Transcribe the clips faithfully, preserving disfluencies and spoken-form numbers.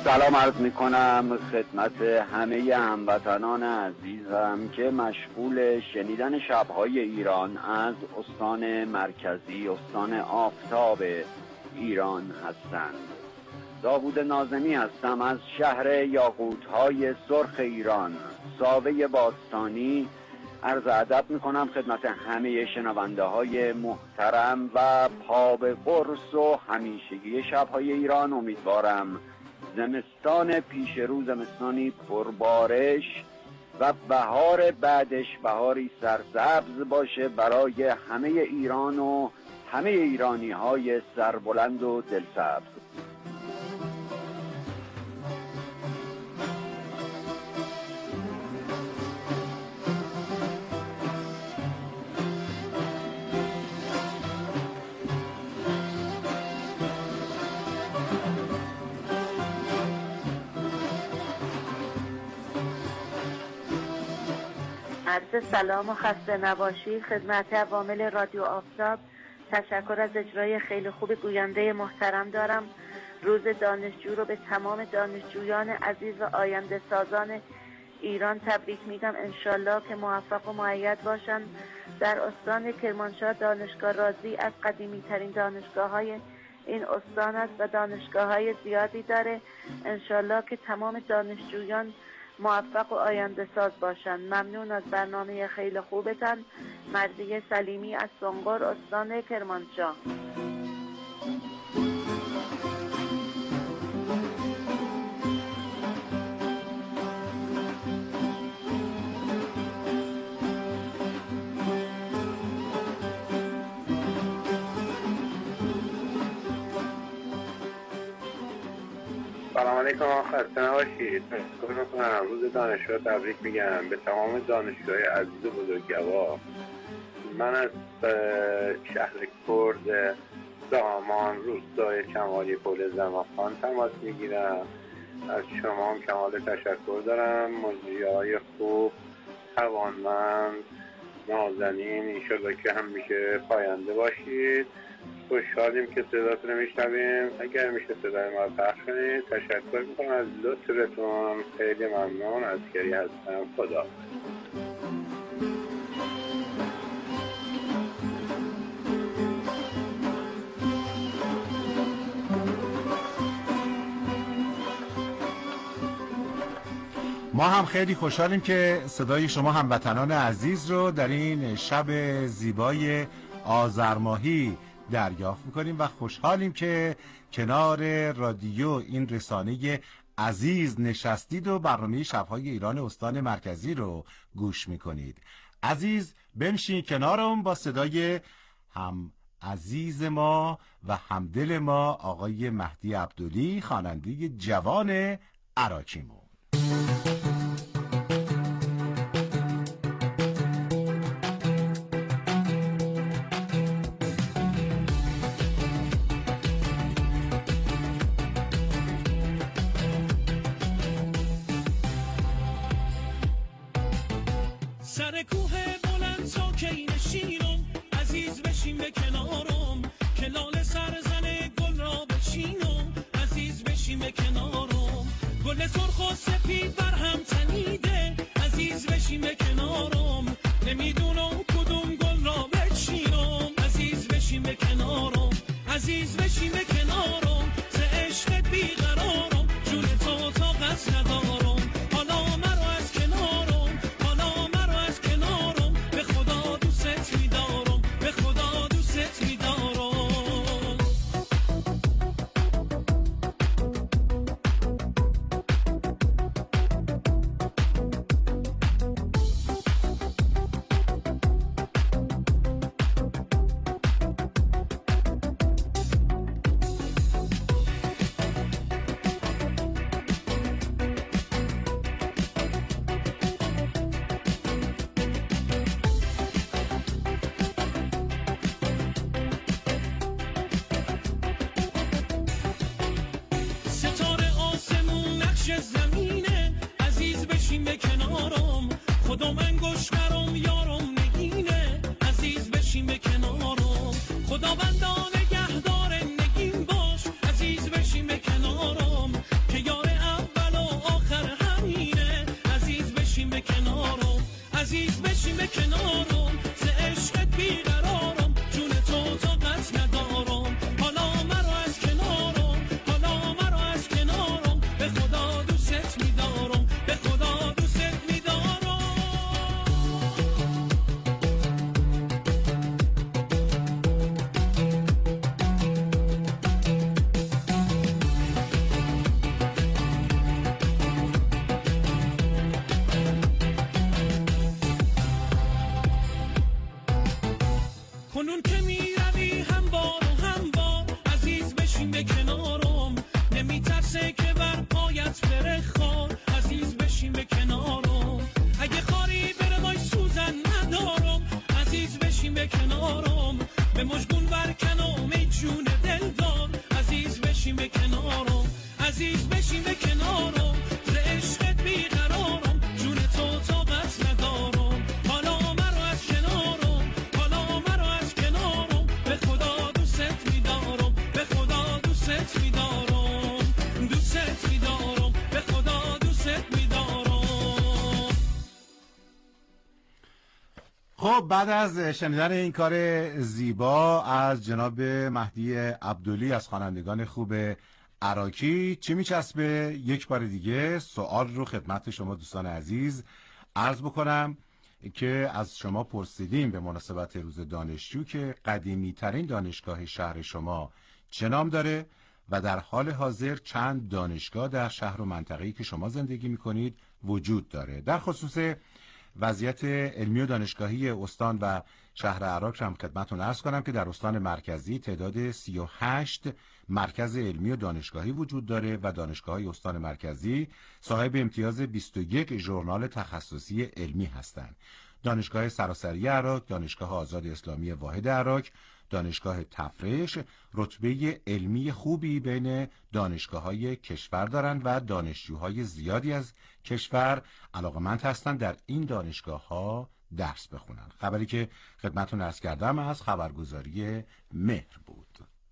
سلام عرض می کنم خدمت همه هموطنان عزیزم که مشغول شنیدن شب‌های ایران از استان مرکزی، استان آفتاب ایران هستند. داوود ناظمی هستم از شهر یاقوت‌های سرخ ایران، ساوه باستانی. عرض ادب می کنم خدمت همه شنونده های محترم و پا به قرص و همیشگی شب‌های ایران. امیدوارم زمستان پیش رو زمستانی پربارش و بهار بعدش بهاری سرسبز باشه برای همه ایران و همه ایرانی های سربلند و دلسبز. عرض سلام و خسته نباشید خدمت عوامل رادیو آفتاب. تشکر از اجرای خیلی خوب گوینده محترم دارم. روز دانشجو رو به تمام دانشجویان عزیز و آینده سازان ایران تبریک میگم. انشالله که موفق و مؤید باشن. در استان کرمانشاه دانشگاه رازی از قدیمی ترین دانشگاه های این استان است و دانشگاه های زیادی داره. انشالله که تمام دانشجویان موفق و آینده ساز باشن. ممنون از برنامه خیلی خوبتان. مرضیه سلیمی از سنقر، استان کرمانشاه. سلام علیکم، خسته نباشید. من روز دانشجو تبریک میگم به تمام دانشجوهای عزیز و بزرگوار. من از شهر کرد دامان روستای کمالی پل زمخان تماس میگیرم. از شما هم کمال تشکر دارم. مجریهای خوب، توانمند، نازنین، انشالله که همیشه پاینده باشید. خوشحالیم که صداتون رو میشنویم. اگر میشه صدای ما رو پخش کنید. تشکر میکنم از لطفتون. خیلی ممنون. عسکری هستم. خدا. ما هم خیلی خوشحالیم که صدای شما هموطنان عزیز رو در این شب زیبای آذر ماهی دریافت میکنیم و خوشحالیم که کنار رادیو این رسانه عزیز نشستید و برنامه شب‌های ایران استان مرکزی رو گوش میکنید. عزیز بنشین کنارم با صدای هم عزیز ما و همدل ما آقای مهدی عبدلی، خواننده جوان عراقیمون. سر کوه بلند ساکی نشینم، عزیز بشین به کنارم، که لاله سرزن گل را بچینم، عزیز بشین به کنارم. گل سرخ و سپید بر هم عزیز بشین به کنارم، ز عشقت بیقرارم، جون تو طاقت ندارم، حالا مرا از کنارم، حالا مرا از کنارم، به خدا دوست می‌دارم، به خدا دوست می‌دارم، دوست می‌دارم، به خدا دوست می‌دارم. خب بعد از شنیدن این کار زیبا از جناب مهدی عبدلی از خوانندگان خوب عراقی، چی میچسبه یک بار دیگه سوال رو خدمت شما دوستان عزیز عرض بکنم که از شما پرسیدیم به مناسبت روز دانشجو که قدیمی ترین دانشگاه شهر شما چه نام داره و در حال حاضر چند دانشگاه در شهر و منطقه‌ای که شما زندگی میکنید وجود داره. در خصوص وضعیت علمی و دانشگاهی استان و شهر عراق هم خدمتتون عرض کنم که در استان مرکزی تعداد سی و هشت مرکز علمی و دانشگاهی وجود داره و دانشگاه‌های استان مرکزی صاحب امتیاز بیست و یک ژورنال تخصصی علمی هستند. دانشگاه سراسری عراق، دانشگاه آزاد اسلامی واحد عراق، دانشگاه تفرش رتبه علمی خوبی بین دانشگاه‌های کشور دارند و دانشجوهای زیادی از کشور علاقمند هستند در این دانشگاه‌ها درس بخونن. خبری که خدمتتون عرض کردم از خبرگزاری مهر بود.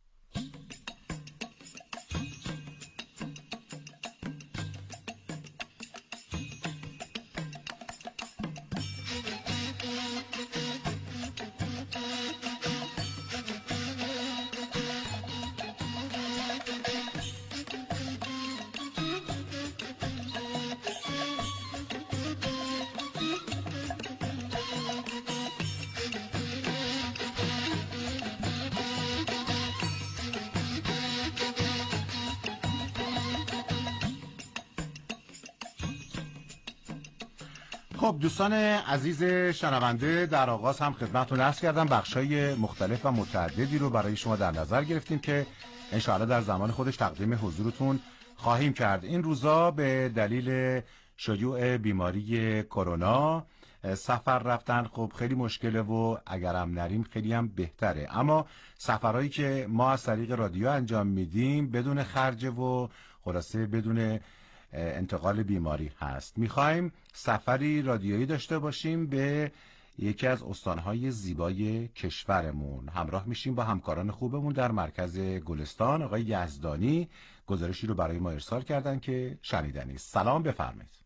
خب دوستان عزیز شنونده، در آغاز هم خدمتتون عرض کردم بخشای مختلف و متعددی رو برای شما در نظر گرفتیم که انشاءالله در زمان خودش تقدیم حضورتون خواهیم کرد. این روزا به دلیل شیوع بیماری کرونا سفر رفتن خب خیلی مشکله و اگرم نریم خیلی هم بهتره، اما سفرهایی که ما از طریق رادیو انجام میدیم بدون خرج و خلاصه بدون انتقال بیماری هست. میخوایم سفری رادیویی داشته باشیم به یکی از استانهای زیبای کشورمون. همراه میشیم با همکاران خوبمون در مرکز گلستان. آقای یزدانی گزارشی رو برای ما ارسال کردن که شنیدنی. سلام، بفرمایید.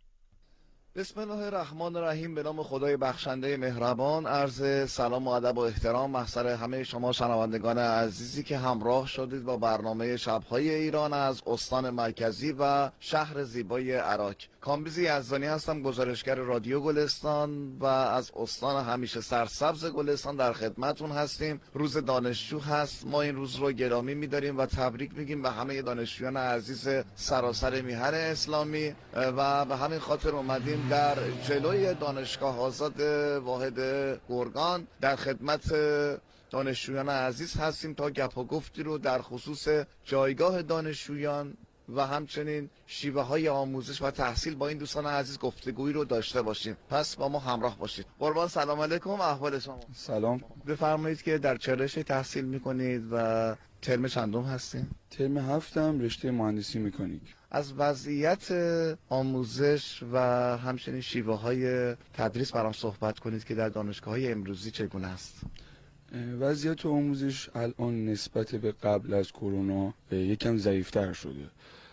بسم الله الرحمن الرحیم. به نام خدای بخشنده مهربان. عرض سلام و ادب و احترام محضر همه شما شنوندگان عزیزی که همراه شدید با برنامه شب‌های ایران از استان مرکزی و شهر زیبای عراق. کامبیز یزدانی هستم، گزارشگر رادیو گلستان و از استان همیشه سرسبز گلستان در خدمتون هستیم. روز دانشجو هست، ما این روز رو گرامی می‌داریم و تبریک میگیم به همه دانشجویان عزیز سراسر میهن اسلامی و به همین خاطر اومدیم در جلوی دانشگاه آزاد واحد گرگان در خدمت دانشجویان عزیز هستیم تا گپ و گفتی رو در خصوص جایگاه دانشجویان و همچنین شیوه های آموزش و تحصیل با این دوستان عزیز گفتگویی رو داشته باشیم. پس با ما همراه باشید. قربان، سلام علیکم، احوال شما؟ سلام. بفرمایید که در چه رشته تحصیل میکنید و ترم چندم هستین؟ ترم هفتم، رشته مهندسی مکانیک. از وضعیت آموزش و همچنین شیوه های تدریس برام صحبت کنید که در دانشگاه های امروزی چگونه است؟ وضعیت آموزش الان نسبت به قبل از کرونا یکم ضعیف‌تر شده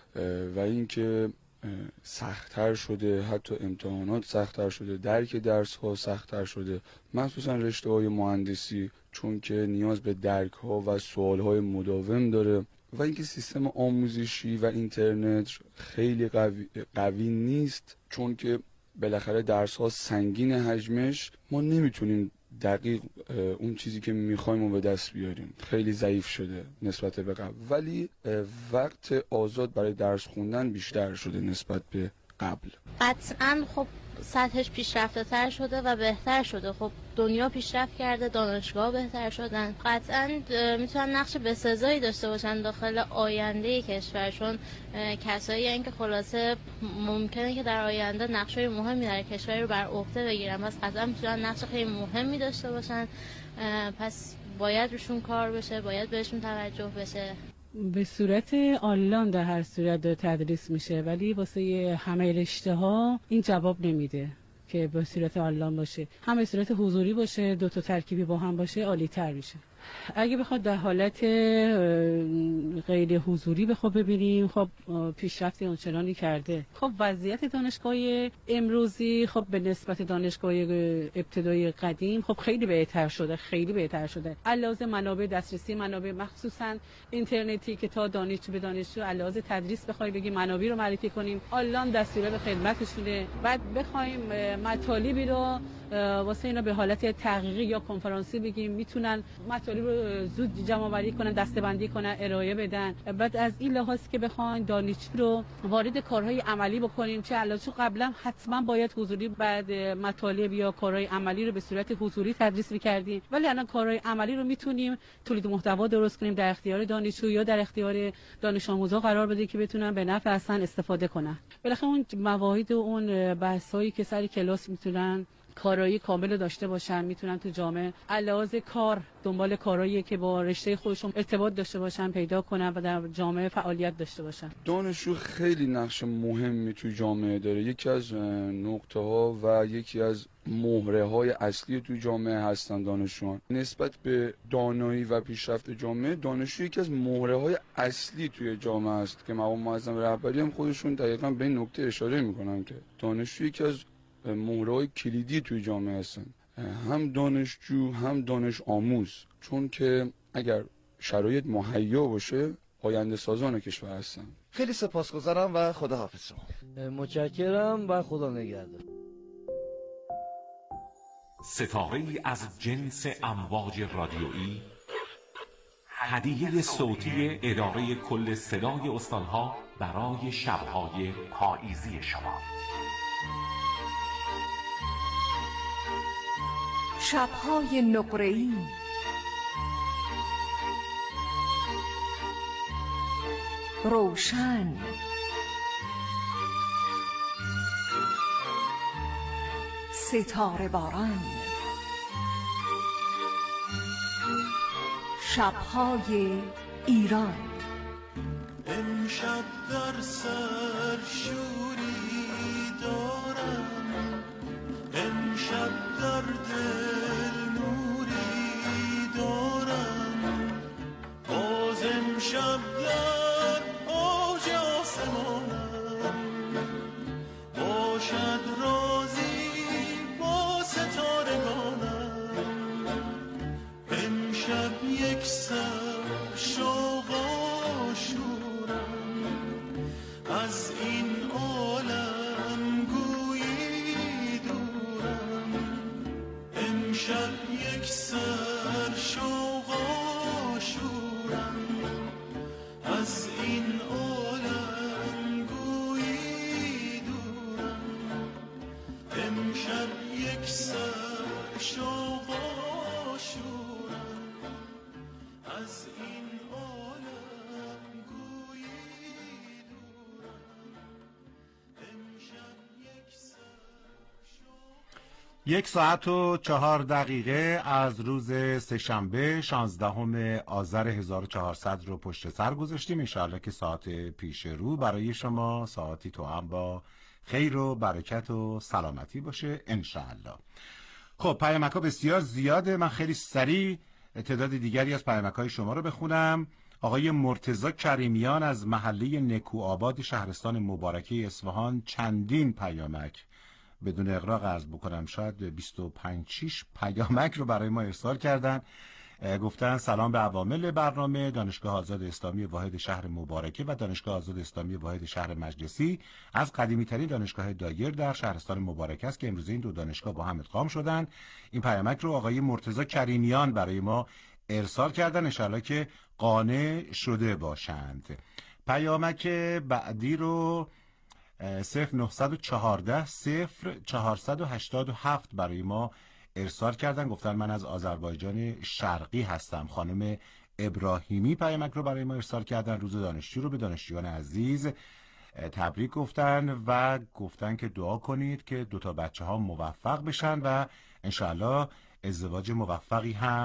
و اینکه سخت‌تر شده، حتی امتحانات سخت‌تر شده، درک درس‌ها سخت‌تر شده، مخصوصا رشته‌های مهندسی، چون که نیاز به درک‌ها و سوال‌های مداوم داره و اینکه سیستم آموزشی و اینترنت خیلی قوی, قوی نیست، چون که بالاخره درس‌ها سنگین حجمش، ما نمیتونیم دقیق اون چیزی که میخوایم رو به دست بیاریم. خیلی ضعیف شده نسبت به قبل، ولی وقت آزاد برای درس خوندن بیشتر شده نسبت به قبل. قطعاً خب سطحش پیشرفته تر شده و بهتر شده. خب دنیا پیشرفت کرده، دانشگاه بهتر شدن، قطعاً میتونن نقش بسزایی داشته باشن داخل آینده کشور، چون کسایی هستن که خلاصه ممکنه که در آینده نقشای مهمی در کشور رو بر عهده بگیرن، پس قطعاً میتونن نقش خیلی مهمی داشته باشن. پس باید روشون کار بشه، باید بهشون توجه بشه. به صورت آنلاین در هر صورت تدریس میشه، ولی واسه همه رشته ها این جواب نمیده که به صورت آنلاین باشه. هم به صورت حضوری باشه، دو تا ترکیبی با هم باشه عالی تر میشه. اگه بخواد در حالت غیر حضوری بخواد ببینیم، خب پیشرفت اونچنانی کرده. خب وضعیت دانشگاه امروزی خب به نسبت دانشگاه ابتدایی قدیم خب خیلی بهتر شده، خیلی بهتر شده. علاوه منابع دسترسی، منابع مخصوصا اینترنتی که تا دانشجو به دانشجو علاوه تدریس بخوای بگی منابع رو معرفی کنیم، آنلاین دستوره به خدمتشونه. بعد بخوایم مطالبی رو واسه اینا به حالت تحقیقی یا کنفرانسی بگیم، میتونن مطالب رو زود جمع آوری کنن، دسته‌بندی کنن، ارائه بدن. بعد از این لحاظ که بخواین دانشجو رو وارد کارهای عملی بکنیم، چه علاوه چون قبلا حتما باید حضوری بعد مطالب یا کارهای عملی رو به صورت حضوری تدریس می‌کردیم، ولی الان کارهای عملی رو میتونیم تولید محتوا درست کنیم، در اختیار دانشجو یا در اختیار دانش آموزا قرار بدیم که بتونن به نفع اصلا استفاده کنن. بالاخره اون مواعید و اون بحثایی که سر کلاس میتونن کارایی کامل داشته باشن، میتونن تو جامعه علاوه کار دنبال کارایی که با رشته خودشون ارتباط داشته باشن پیدا کنن و در جامعه فعالیت داشته باشن. دانشجو خیلی نقش مهمی تو جامعه داره. یکی از نقطه ها و یکی از مهره های اصلی تو جامعه هستن دانشجویان. نسبت به دانایی و پیشرفت جامعه، دانشجو یکی از مهره های اصلی توی جامعه است که مقام معظم رهبری هم خودشون دقیقاً به این نکته اشاره میکنن که دانشجو یکی از مهرهای کلیدی توی جامعه هستن، هم دانشجو هم دانش آموز، چون که اگر شرایط مهیا باشه آینده سازان کشور هستن. خیلی سپاسگزارم و خداحافظ شما. متشکرم و خدا نگهدار. ستاره‌ای از جنس امواج رادیویی، هدیه صوتی اداره کل صدای استانها برای شب‌های پاییزی شما. شب‌های نقره‌ای، روشن، ستاره باران، شب‌های ایران. امشب در سر شوری دارم، امشب در دل نوری دارم، باز امشب در اوج آسمانم، باشد رازی با ستارگانم. امشب یک سر شوق آشورم، از این عالم گویی دورم. امشب یک سر شوق آشورم، از این عالم گویی دورم. امشب یک سر شوق آشورم، از این عالم گویی دورم. امشب یک سر یک ساعت و چهار دقیقه از روز سه‌شنبه شانزدهم آذر هزار و چهارصد رو پشت سر گذاشتیم. انشاءالله که ساعت پیش رو برای شما ساعتی تو هم با خیر و برکت و سلامتی باشه انشاءالله. خب پیامک ها بسیار زیاده، من خیلی سریع تعداد دیگری از پیامک های شما رو بخونم. آقای مرتضی کریمیان از محله نکوآباد شهرستان مبارکه اصفهان چندین پیامک، بدون اغراق عرض بکنم شاید بیست و پنج شش پیامک رو برای ما ارسال کردن. گفتن سلام به عوامل برنامه، دانشگاه آزاد اسلامی واحد شهر مبارکه و دانشگاه آزاد اسلامی واحد شهر مجلسی از قدیمی ترین دانشگاه دایر در شهرستان مبارکه است که امروز این دو دانشگاه با هم ادغام شدن. این پیامک رو آقای مرتضی کریمیان برای ما ارسال کردن، ان شاءالله که قانع شده باشند. پیامک بعدی رو صفر نهصد و چهارده صفر چهارصد و هشتاد و هفت برای ما ارسال کردن. گفتن من از آذربایجان شرقی هستم. خانم ابراهیمی پیامک رو برای ما ارسال کردن. روز دانشجو رو به دانشجویان عزیز تبریک گفتن و گفتن که دعا کنید که دوتا بچه ها موفق بشن و انشاءالله ازدواج موفقی هم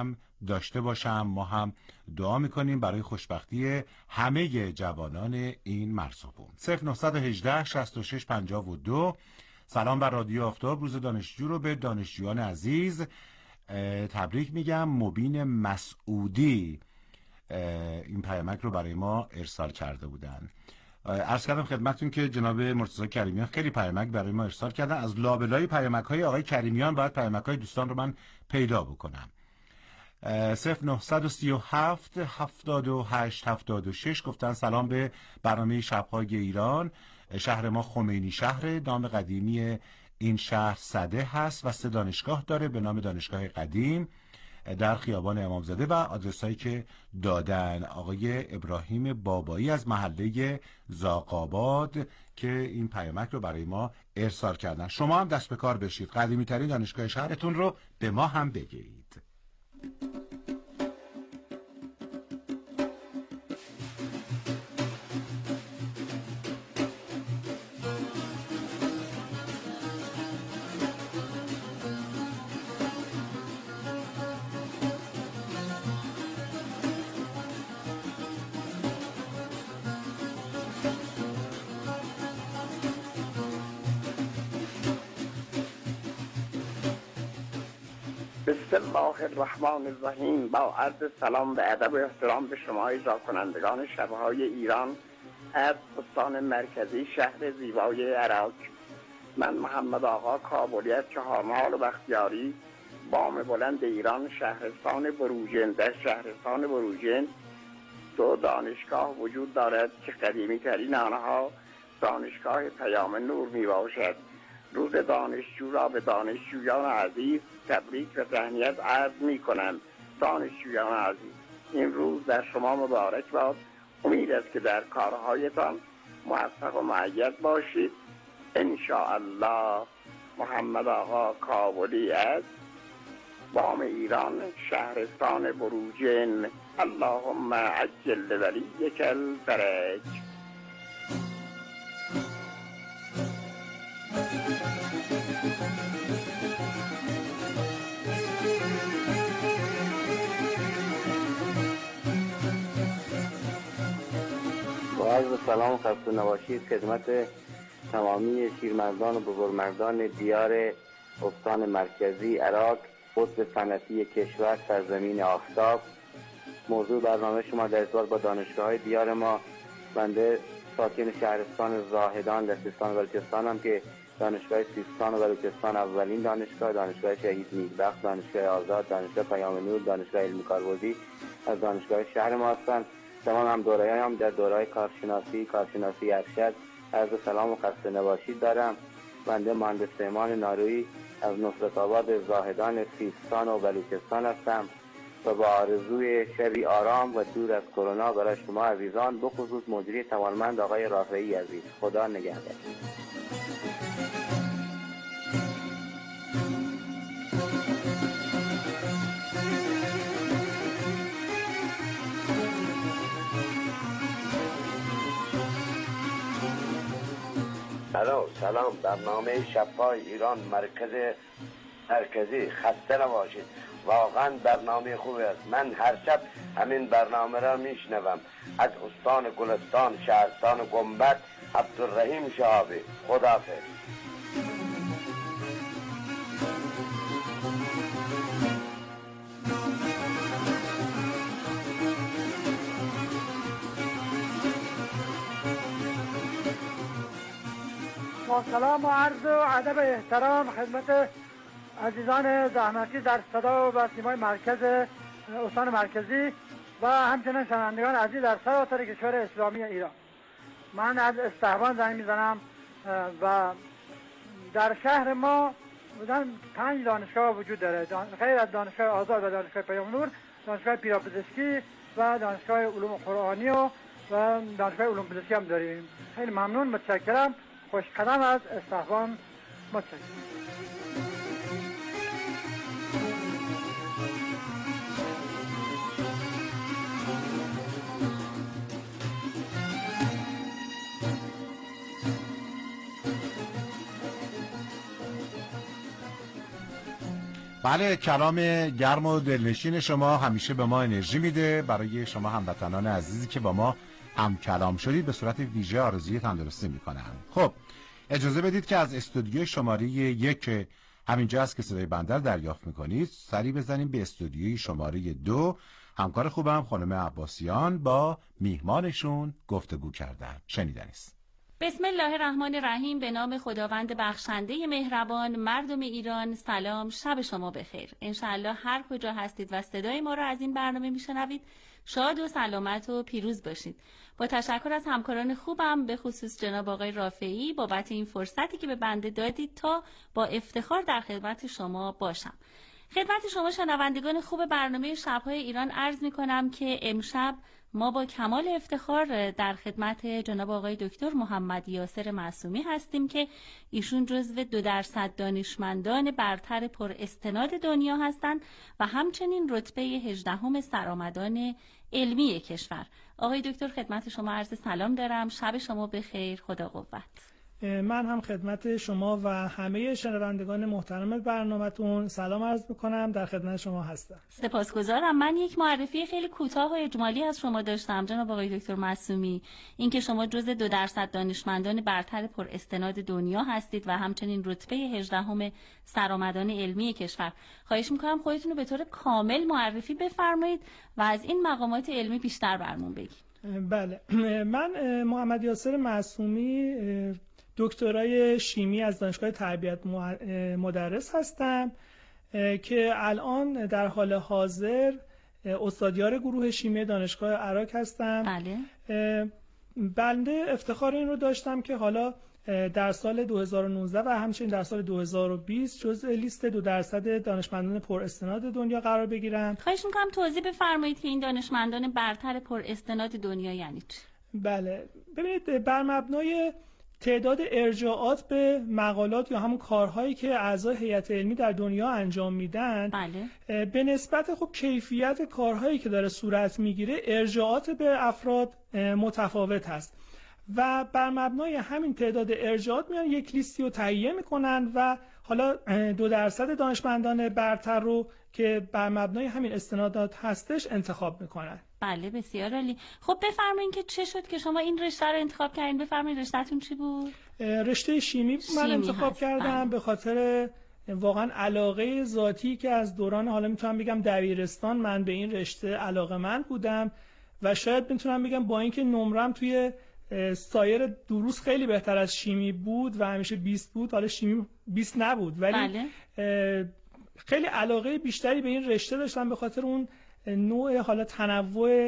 داشته باشم. ما هم دعا میکنیم برای خوشبختی همه جوانان این مرزبون. صفر نه یک هشت شصت و شش پنجاه و دو. سلام بر رادیو آفتاب، روز دانشجو رو به دانشجویان عزیز تبریک میگم. مبین مسعودی این پیامک رو برای ما ارسال کرده بودن. عرض کردم خدمتتون که جناب مرتضی کریمیان خیلی پیامک برای ما ارسال کردن. از لابلای پیامک های آقای کریمیان باید پیامک های دوستان رو من پیدا بکنم. صفر نه سه هفت هفتاد و هشت هفتاد و شش گفتن سلام به برنامه شب‌های ایران. شهر ما خمینی شهر، نام قدیمی این شهر سده هست و سه دانشگاه داره به نام دانشگاه قدیم در خیابان امامزاده و آدرسایی که دادن. آقای ابراهیم بابایی از محله زاغ‌آباد که این پیامک رو برای ما ارسال کردن. شما هم دست به کار بشید، قدیمی ترین دانشگاه شهرتون رو به ما هم بگید. بسم الله الرحمن الرحیم. با عرض سلام و ادب و احترام به شما اجرا کنندگان شب‌های ایران از استان مرکزی شهر زیبای عراق، من محمد آقا کابلی از چهارمحال و بختیاری، بام بلند ایران، شهرستان بروجین. در شهرستان بروجین دو دانشگاه وجود دارد که قدیمی ترین آنها دانشگاه پیام نور می باشد. روز دانشجو را به دانشجویان عزیز تبریک و تهنیت عرض می کنم. دانشجویان عزیز، این روز در شما مبارک باد. امید است که در کارهایتان موفق و مؤید باشید ان شاء الله. محمد آقا کابلی از بام ایران، شهرستان بروجین. اللهم عجل ولیک الفرج. عرض سلام خسته نباشید خدمت تمامی شیرمردان و بزرگمردان دیار استان مرکزی عراق، قطب صنعتی کشور، سرزمین آفتاب. موضوع برنامه شما در ارتباط با دانشگاه دیار ما، بنده ساکن شهرستان زاهدان در سیستان و بلوچستانم که دانشگاه سیستان و بلوچستان اولین دانشگاه، دانشگاه شهید نیکبخت، دانشگاه آزاد، دانشگاه پیام نور، دانشگاه علمی کاربردی از دانشگاه شهر ما هستند. تمام هم دوره‌ای هم در دوره‌های کارشناسی، کارشناسی ارشد عرض سلام و خسته نباشید دارم. بنده مهندس پیمان نارویی از نصرت آباد زاهدان سیستان و بلوچستان هستم و با آرزوی شبی آرام و دور از کرونا برای شما عزیزان، بخصوص مدیری توانمند آقای رافعی عزیز. خدا نگهدار. سلام سلام برنامه شب‌های ایران مرکز مرکزی، خسته نباشید. واقعا برنامه خوبی است. من هر شب همین برنامه را میشنوم. از استان گلستان، شهرستان گنبد، عبدالرحیم شهابی. خداحافظ. با سلام و عرض و ادب احترام خدمت عزیزان زحمتی در صدا و سیمای مرکز استان مرکزی و همچنین شنوندگان عزیز در سراسر کشور اسلامی ایران. من از استحوان زنگ میزنم و در شهر ما بودن پنج دانشگاه وجود داره، غیر از دانشگاه آزاد و دانشگاه پیام نور، دانشگاه پیراپزشکی و دانشگاه علوم قرآنی و و دانشگاه علوم پزشکی هم داریم. خیلی ممنون، متشکرم. خوش قدم از استحوان. متشکرم. بله، کلام گرم و دلنشین شما همیشه به ما انرژی میده. برای شما هموطنان عزیزی که با ما هم کلام شدید به صورت ویژه آرزوی تندرستی میکنم. خب اجازه بدید که از استودیوی شماره یک همینجا است که صدای بنده دریافت میکنید سری بزنیم به استودیوی شماره دو. همکار خوبم خانم عباسیان با میهمانشون گفتگو کردن. شنیدنیست. بسم الله الرحمن الرحیم. به نام خداوند بخشنده مهربان. مردم ایران سلام، شب شما بخیر. انشالله هر کجا هستید و صدای ما را از این برنامه میشنوید شاد و سلامت و پیروز باشید. با تشکر از همکاران خوبم به خصوص جناب آقای رافعی بابت این فرصتی که به بنده دادید تا با افتخار در خدمت شما باشم. خدمت شما شنوندگان خوب برنامه شب‌های ایران عرض می‌کنم که امشب ما با کمال افتخار در خدمت جناب آقای دکتر محمد یاسر معصومی هستیم که ایشون جزو دو درصد دانشمندان برتر پر استناد دنیا هستند و همچنین رتبه هجدهم سرآمدان علمی کشور. آقای دکتر خدمت شما عرض سلام دارم. شب شما بخیر. خدا قوت. من هم خدمت شما و همه شنوندگان محترم برنامه‌تون سلام عرض میکنم. در خدمت شما هستم. سپاسگزارم. من یک معرفی خیلی کوتاه و اجمالی از شما داشتم جناب آقای دکتر معصومی، اینکه شما جزو دو درصد دانشمندان برتر پر استناد دنیا هستید و همچنین رتبه هجدهم سرآمدان علمی کشور. خواهش میکنم خودتون رو به طور کامل معرفی بفرمایید و از این مقامات علمی بیشتر برامون بگید. بله، من محمد یاسر معصومی دکترای شیمی از دانشگاه تربیت مدرس هستم که الان در حال حاضر استادیار گروه شیمی دانشگاه عراق هستم. بله. بنده افتخار این رو داشتم که حالا در سال دو هزار و نوزده و همچنین در سال دو هزار و بیست جزء لیست دو درصد دانشمندان پر استناد دنیا قرار بگیرم. خواهش میکنم توضیح بفرمایید که این دانشمندان برتر پر استناد دنیا یعنی چی؟ بله، ببینید بر مبنای تعداد ارجاعات به مقالات یا همون کارهایی که اعضای هیئت علمی در دنیا انجام میدن، بله. به نسبت خب کیفیت کارهایی که داره صورت میگیره ارجاعات به افراد متفاوت هست و بر مبنای همین تعداد ارجاعات میان یک لیستی رو تهیه میکنن و حالا دو درصد دانشمندان برتر رو که بر مبنای همین استنادات هستش انتخاب میکنن. بله، بسیار عالی. خب بفرمایید که چه شد که شما این رشته رو انتخاب کردین؟ بفرمایید رشته‌تون چی بود؟ رشته شیمی, شیمی من انتخاب هست. کردم به خاطر واقعا علاقه ذاتی که از دوران حالا میتونم بگم دبیرستان من به این رشته علاقه‌مند بودم و شاید میتونم بگم با اینکه نمرم توی سایر دروس خیلی بهتر از شیمی بود و همیشه بیست بود، حالا شیمی بیست نبود، ولی بله. خیلی علاقه بیشتری به این رشته داشتم به خاطر اون نوع حالا تنوع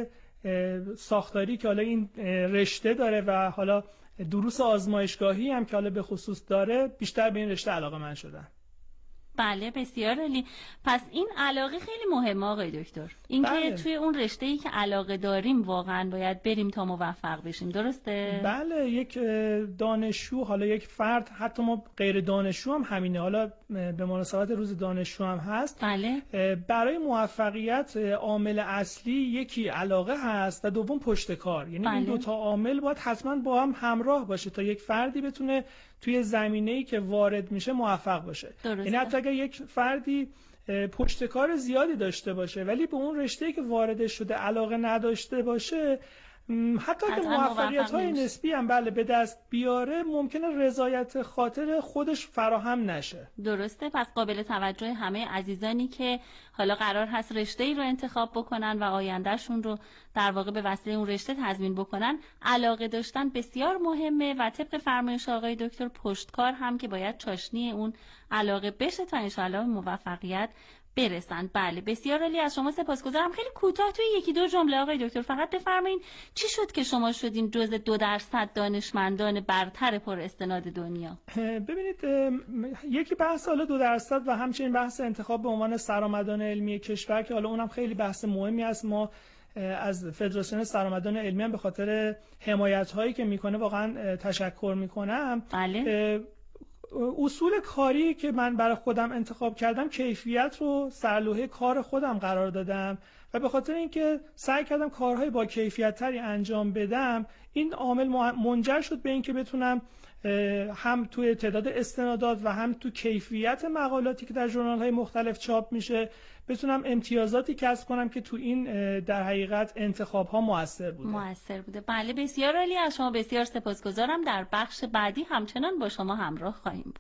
ساختاری که حالا این رشته داره و حالا دروس آزمایشگاهی هم که حالا به خصوص داره، بیشتر به این رشته علاقه من شدم. بله، بسیار عالی. پس این علاقه خیلی مهمه آقای دکتر، اینکه بله. توی اون رشته‌ای که علاقه داریم واقعا باید بریم تا موفق بشیم، درسته؟ بله، یک دانشجو، حالا یک فرد، حتی ما غیر دانشجو هم همینه، حالا به مناسبت روز دانشجو هم هست. بله. برای موفقیت عامل اصلی یکی علاقه هست و دوم پشت کار، یعنی بله. این دو تا عامل باید حتما با هم همراه باشه تا یک فردی بتونه توی زمینه‌ای که وارد میشه موفق باشه. یعنی حتی اگر یک فردی پشت کار زیادی داشته باشه ولی به اون رشته‌ای که وارد شده علاقه نداشته باشه، حتی که موفقیت‌های نسبی هم بله به دست بیاره، ممکنه رضایت خاطر خودش فراهم نشه. درسته. پس قابل توجه همه عزیزانی که حالا قرار هست رشته‌ای رو انتخاب بکنن و آیندهشون رو در واقع به وسیله اون رشته تضمین بکنن، علاقه داشتن بسیار مهمه و طبق فرمایش آقای دکتر پشتکار هم که باید چاشنی اون علاقه بشه تا انشاءالله موفقیت برسن. بله، بسیار عالی. از شما سپاسگزارم. خیلی کوتاه توی یکی دو جمله آقای دکتر فقط بفرمایید چی شد که شما شدین جزء دو درصد دانشمندان برتر پر استناد دنیا؟ ببینید، یکی بحث حالا دو درصد و همچنین بحث انتخاب به عنوان سرآمدان علمی کشور که حالا اونم خیلی بحث مهمی است. ما از فدراسیون سرآمدان علمی هم به خاطر حمایت هایی که میکنه واقعا تشکر میکنم. بله. اصول کاری که من برای خودم انتخاب کردم، کیفیت رو سرلوحه کار خودم قرار دادم و به خاطر اینکه سعی کردم کارهای با کیفیت تری انجام بدم، این عامل منجر شد به اینکه بتونم هم توی تعداد استنادات و هم تو کیفیت مقالاتی که در ژورنال‌های مختلف چاپ میشه بتونم امتیازاتی کسب کنم که تو این در حقیقت انتخاب‌ها موثر بوده. موثر بوده. بله بسیار عالی، از شما بسیار سپاسگزارم. در بخش بعدی همچنان با شما همراه خواهیم بود.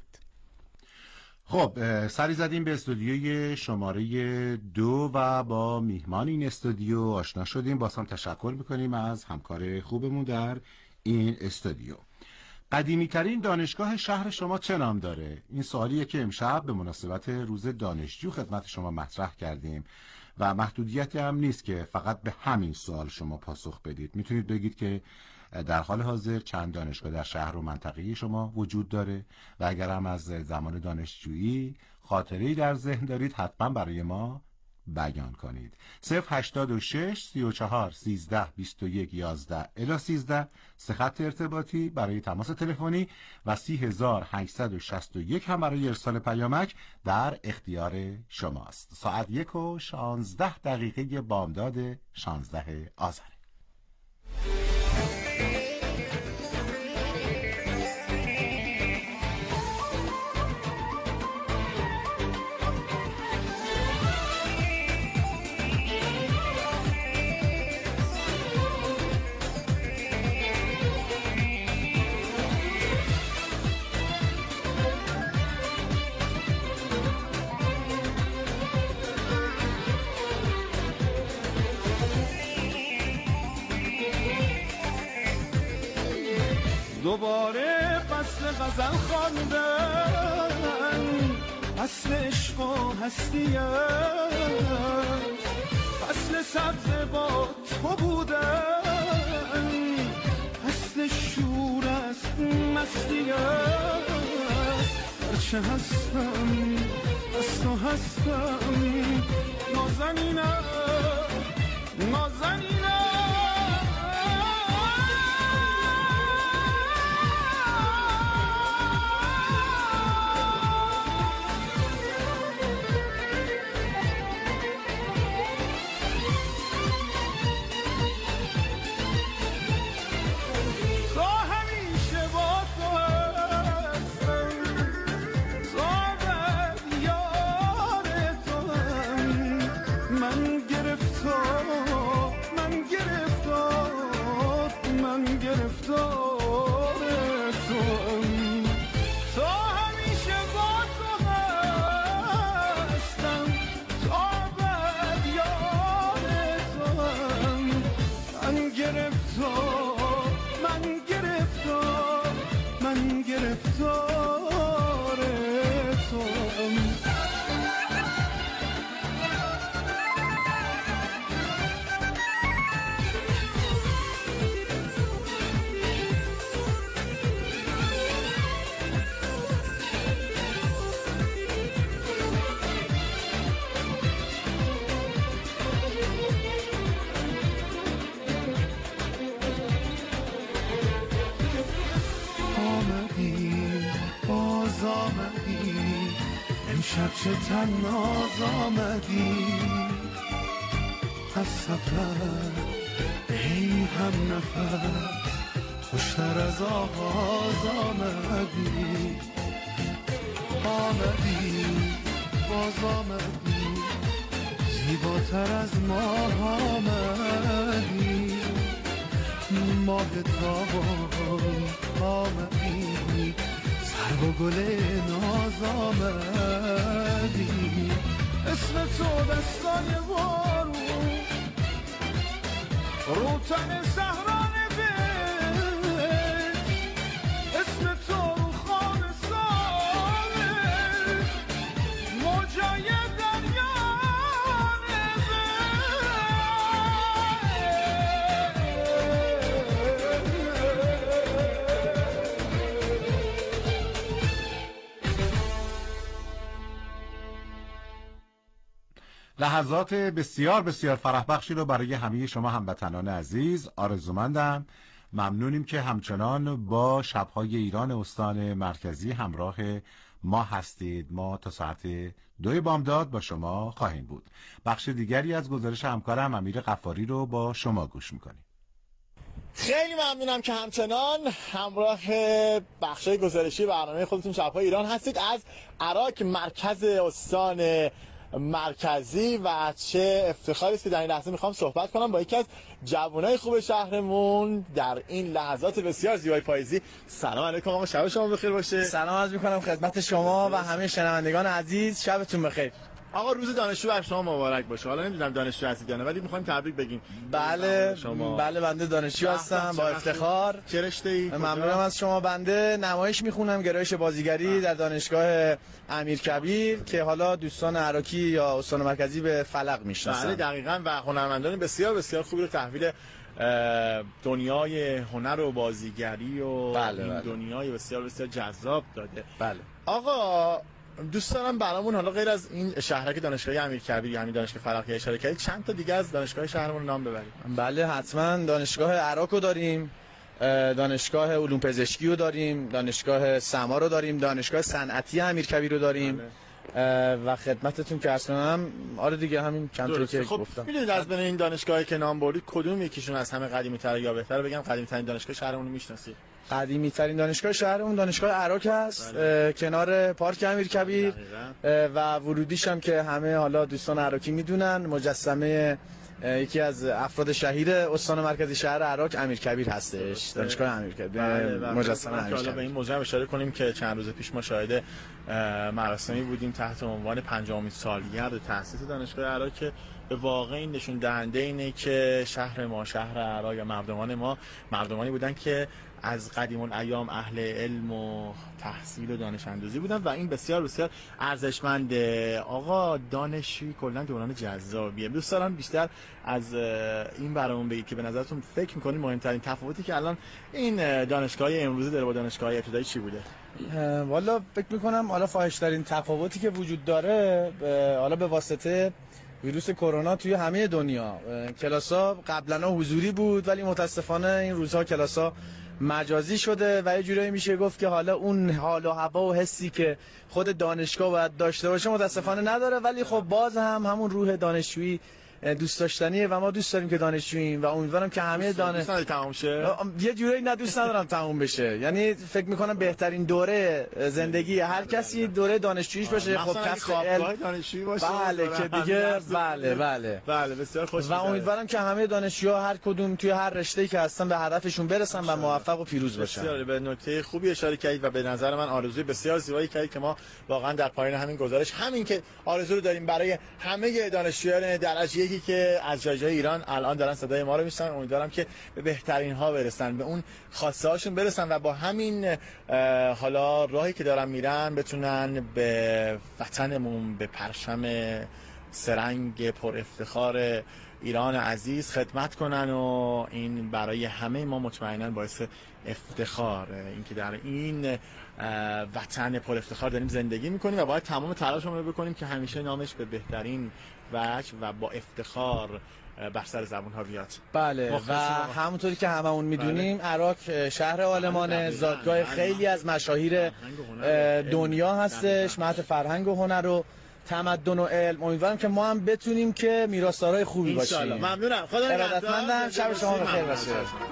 خب سری زدیم به استودیوی شماره دو و با میهمان این استودیو آشنا شدیم. باز هم تشکر میکنیم از همکار خوبمون در این استودیو. قدیمی ترین دانشگاه شهر شما چه نام داره؟ این سوالیه که امشب به مناسبت روز دانشجو خدمت شما مطرح کردیم و محدودیتی هم نیست که فقط به همین سوال شما پاسخ بدید. میتونید بگید که در حال حاضر چند دانشگاه در شهر و منطقه شما وجود داره و اگر هم از زمان دانشجویی خاطره‌ای در ذهن دارید حتما برای ما بیان کنید. صفر هشتاد و شش سی و چهار سیزده بیست و یک یازده الی سیزده سه خط ارتباطی برای تماس تلفنی و سی هزار هشتصد و شصت و یک هم برای ارسال پیامک در اختیار شماست. ساعت یک و شانزده دقیقه بامداد شانزده آذر. دوباره فصل غزل خواندن، فصل عشق و هستیه، فصل سبز با تو بودن، فصل شور است مستیه. هرچه هستم از تو هستم، نازنینم نازنینم. امشب چه تناز آمدی از سفر، ای هم نفس خوشتر از آغاز آمدی. آمدی باز آمدی، زیباتر از ماه آمدی. ماه تابان آمدی، سرو و گل ناز آمدی. اسم تو دستای بارون رو تن صحرا نوشت، اسم تو رو خواب ساحل موجای دریا لحظات بسیار بسیار فرح بخشی رو برای همه شما هموطنان عزیز آرزومندم. ممنونیم که همچنان با شب‌های ایران استان مرکزی همراه ما هستید. ما تا ساعت دوی بامداد با شما خواهیم بود. بخش دیگری از گزارش همکارم امیر غفاری رو با شما گوش میکنیم. خیلی ممنونم که همچنان همراه بخشای گزارشی برنامه خودتون شب‌های ایران هستید. از عراق، مرکز استان مرکزی، و چه افتخاری است که در این لحظه میخوام صحبت کنم با یکی از جوانای خوب شهرمون در این لحظات بسیار زیبای پاییزی. سلام علیکم آقا، شب شما بخیر باشه. سلام عرض میکنم خدمت شما و همه شنوندگان عزیز، شبتون بخیر. آقا روز دانشجو بر شما مبارک باشه. حالا نمیدونم دانشجو هستید یا نه، ولی میخوایم تبریک بگیم. بله شما. بله بنده دانشجو هستم با افتخار. چه رشته‌ای؟ ممنونم از شما. بنده نمایش میخونم، گرایش بازیگری در دانشگاه امیرکبیر که حالا دوستان عراقی یا استان مرکزی به فلق میشناسن. بله دقیقاً، و هنرمندان بسیار بسیار خوبی رو تحویل دنیای هنر و بازیگری و بله این بله. دنیای بسیار بسیار جذاب داده. بله آقا دوست دارم برامون حالا غیر از این شهرک دانشگاه امیرکبیر یا همین دانشگاه فلق که اشاره کردید چند تا دیگه از دانشگاه شهرمون نام ببرید. بله حتما. دانشگاه عراق رو داریم، دانشگاه علوم پزشکی رو داریم، دانشگاه سما رو داریم، دانشگاه صنعتی امیرکبیر رو داریم. بله. و خدمتتون که اصلا هم آره دیگه همین چند تا که خب گفتم. میدونید از بین این دانشگاهی که نام بردید کدوم یکیشون از همه قدیمی تر یا بهتره بگم قدیمی ترین دانشگاه شهرمون رو میشناسید؟ قدیمی ترین دانشگاه شهرمون دانشگاه عراق هست. بله. کنار پارک امیرکبیر و ورودیش هم که همه حالا دوستان عراقی میدونن، مجسمه یکی از افراد شهید استان مرکزی شهر عراق امیرکبیر هستش. دانشگاه امیرکبیر مجسمه امیرکبیر. حالا به این موضوع اشاره کنیم که چند روز پیش ما شاهد مراسمی بودیم تحت عنوان پنجمین سالگرد تأسیس دانشگاه عراق که به واقع نشون دهنده اینه که شهر ما، شهر عراق یا مردمان ما مردمانی بودن که از قدیم الایام اهل علم و تحصیل و دانش اندوزی بودن و این بسیار بسیار ارزشمنده. آقا دانشجویی کلا دوران جذابیه. دوست دارم بیشتر از این برامون بگید که به نظرتون فکر می‌کنید مهمترین تفاوتی که الان این دانشگاه امروزی داره با دانشگاه ابتدایی چی بوده؟ والا فکر می‌کنم حالا فاحش‌ترین تفاوتی که وجود داره حالا به واسطه ویروس کرونا توی همه دنیا، کلاس‌ها قبلا حضوری بود ولی متاسفانه این روزها کلاس‌ها مجازی شده و یه جورایی میشه گفت که حالا اون حال و هوا و حسی که خود دانشگاه باید داشته باشه متاسفانه نداره، ولی خب باز هم همون روح دانشجویی دوست داشتنیه و ما دوست داریم که دانشجوییم و امیدوارم که همه دانش تمام شه. یه جورایی نه دوست ندارم تموم بشه، یعنی فکر میکنم بهترین دوره زندگی هر کسی دوره دانشجوییش باشه. خب کسب علم دانشجویی باشه. بله که دیگه بله بله بله بسیار خوش. و امیدوارم که همه دانشجوها هر کدوم توی هر رشته‌ای که هستن به هدفشون برسن و موفق و پیروز باشن. بسیار به نکته خوبی اشاره کردید و به نظر من آرزوی بسیار زیبایی کردید که ما واقعا در پایان همین گزارش همین که آرزو رو داریم برای همه دانشجویان درجه یکی که از جای جای ایران الان دارن صدای ما رو میشنون. امیدوارم که به بهترین ها برسن، به اون خواسته هاشون برسن و با همین حالا راهی که دارن میرن بتونن به وطنمون، به پرچم سرنگ پر افتخار ایران عزیز خدمت کنن و این برای همه ما مطمئنا باعث افتخار اینکه در این وطن پر افتخار داریم زندگی میکنیم و باید تمام تلاشمون رو بکنیم که همیشه نامش به بهترین وجه و با افتخار بر سر زبون ها بیاد. بله و همونطوری که هممون میدونیم بله. عراق شهر عالمانه، زادگاه خیلی از مشاهیر دنیا هستش، مهد فرهنگ و هنر و تمدن و علم. امیدوارم که ما هم بتونیم که میراثدارای خوبی باشیم. ان شاء الله. ممنونم. خدا نگهدار. شب شما بخیر باشه.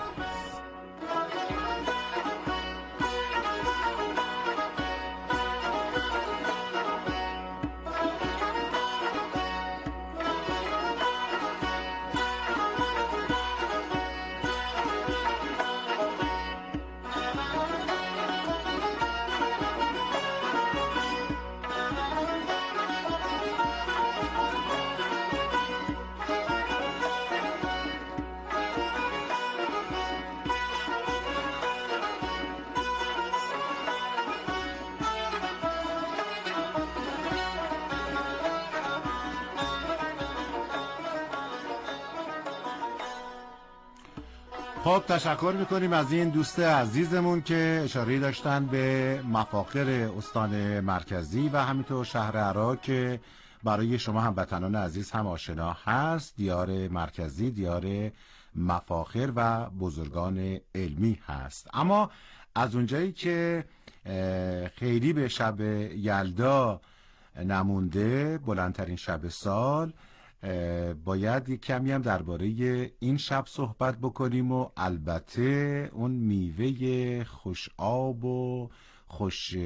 خب تشکر میکنیم از این دوست عزیزمون که اشاره داشتن به مفاخر استان مرکزی و همینطور شهر عراق که برای شما هموطنان عزیز هم آشنا هست. دیار مرکزی دیار مفاخر و بزرگان علمی هست. اما از اونجایی که خیلی به شب یلدا نمونده، بلندترین شب سال. باید یک کمی هم درباره این شب صحبت بکنیم و البته اون میوه خوش آب و خوش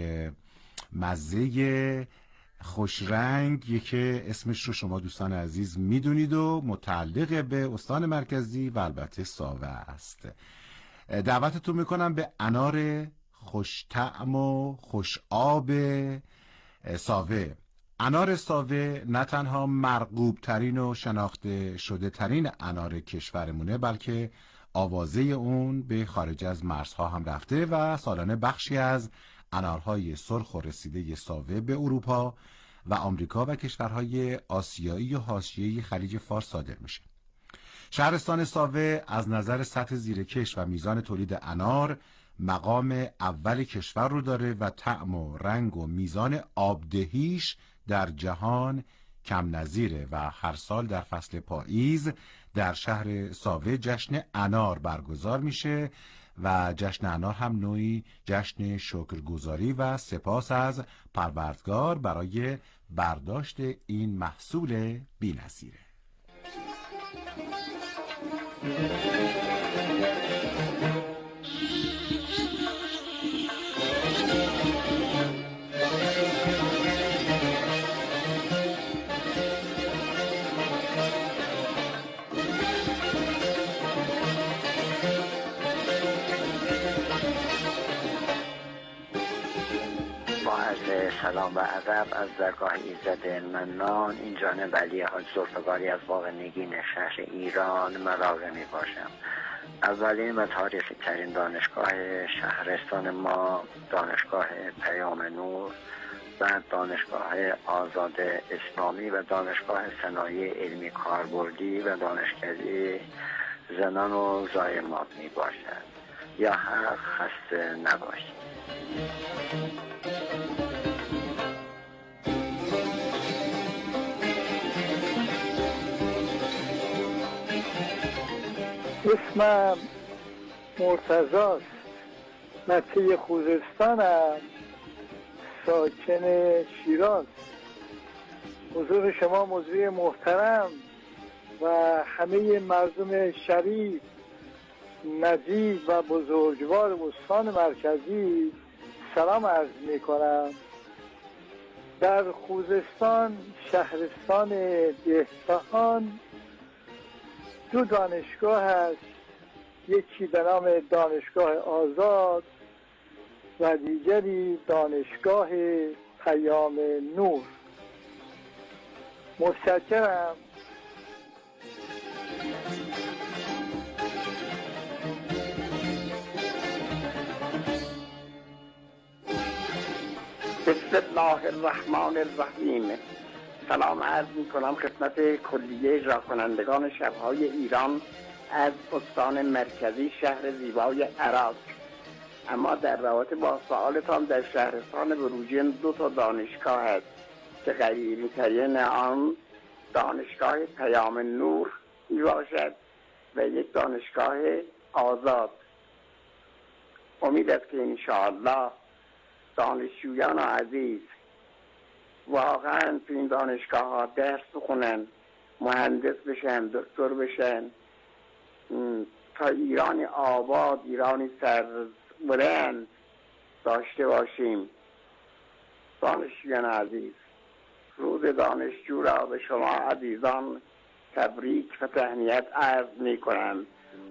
مزه خوش رنگ که اسمش رو شما دوستان عزیز میدونید و متعلق به استان مرکزی و البته ساوه است. دعوتتون میکنم به انار خوش طعم و خوش آب ساوه. انار ساوه نه تنها مرغوب ترین و شناخته شده ترین انار کشورمونه، بلکه آوازه اون به خارج از مرزها هم رفته و سالانه بخشی از انارهای سرخ و رسیده ساوه به اروپا و آمریکا و کشورهای آسیایی و حاشیه‌ای خلیج فارس صادر میشه. شهرستان ساوه از نظر سطح زیرکش و میزان تولید انار مقام اول کشور رو داره و طعم و رنگ و میزان آبدهیش در جهان کم نظیره و هر سال در فصل پاییز در شهر ساوه جشن انار برگزار میشه و جشن انار هم نوعی جشن شکرگزاری و سپاس از پروردگار برای برداشت این محصول بی‌نظیره. سلام و ادب از درگاه ایزد منان. این جانب علی حاج زلفقاری از باغ نگین شهر ایران مراغه می باشم. اولین و تاریخی ترین دانشگاه شهرستان ما دانشگاه پیام نور، بعد دانشگاه آزاد اسلامی و دانشگاه صنایع علمی کاربردی و دانشکده زنان و زایمات می باشد. یا هر خسته نباشید. اسمم مرتضاست، بچه خوزستانم، ساکن شیراز. حضور شما مجری محترم و همه مردم شریف، نجیب و بزرگوار استان مرکزی سلام عرض می کنم. در خوزستان شهرستان دهقان دو دانشگاه هست، یکی به نام دانشگاه آزاد و دیگری دانشگاه پیام نور. متشکرم. بسم الله الرحمن الرحیم. سلام عرض می کنم خدمت کلیه اجرا کنندگان شبهای ایران از استان مرکزی شهر زیبای عراق. اما در رابطه با سوالتان، در شهرستان بروجین دو تا دانشگاه هست که قدیمی ترین آن دانشگاه پیام نور می باشد و یک دانشگاه آزاد. امید است که انشاءالله دانشجویان عزیز واقعا تو این دانشگاه ها درس بخونن، مهندس بشن، دکتر بشن، تا ایرانی آباد، ایرانی سربلند داشته باشیم. دانشجویان عزیز، روز دانشجو را به شما عزیزان تبریک و تهنیت عرض می کنم.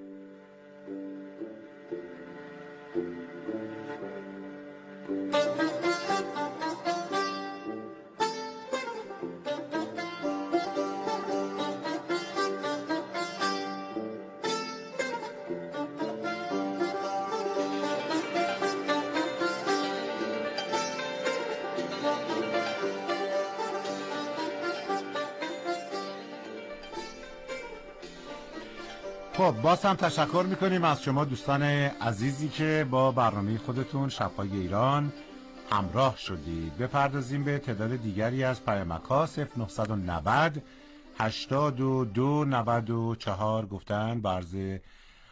خب باز هم تشکر میکنیم از شما دوستان عزیزی که با برنامه خودتون شبهای ایران همراه شدید. بپردازیم به تعداد دیگری از پیامک‌ها. صفر نه نه صفر هشتاد و دو نود و چهار گفتن برز